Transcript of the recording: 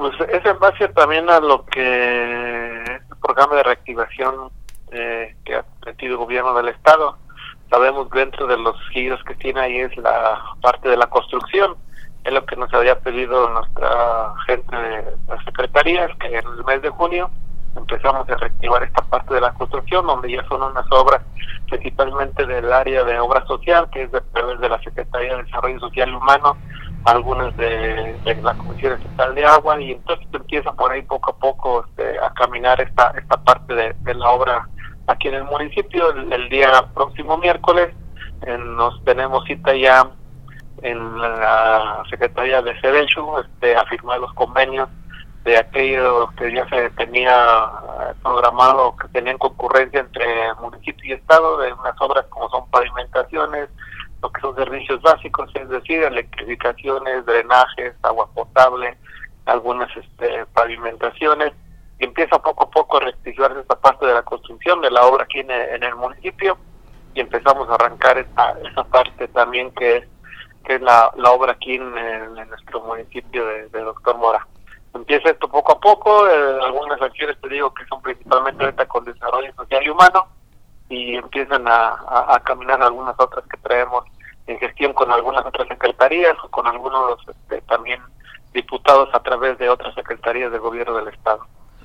Pues es en base también a lo que es el programa de reactivación que ha metido el gobierno del estado. Sabemos que dentro de los giros que tiene ahí es la parte de la construcción. Es lo que nos había pedido nuestra gente de las secretarías, que en el mes de junio empezamos a reactivar esta parte de la construcción, donde ya son unas obras principalmente del área de obra social, que es de la Secretaría de Desarrollo Social y Humano, algunas de la Comisión Estatal de Agua, y entonces empieza por ahí poco a poco a caminar esta parte de la obra aquí en el municipio. El día próximo miércoles nos tenemos cita ya en la Secretaría de SEDENCHU a firmar los convenios de aquello que ya se tenía programado, que tenían concurrencia entre municipio y estado, de unas obras como son pavimentaciones, lo que son servicios básicos, es decir, electrificaciones, drenajes, agua potable, algunas pavimentaciones, y empieza poco a poco a rectificarse esta parte de la construcción de la obra aquí en el municipio, y empezamos a arrancar esa parte también que es la obra aquí en nuestro municipio de Doctor Mora. Empieza esto poco a poco, algunas acciones te digo que son principalmente ahorita con desarrollo social y humano, y empiezan a caminar algunas otras que traemos en gestión con algunas otras secretarías o con algunos también diputados a través de otras secretarías del gobierno del estado.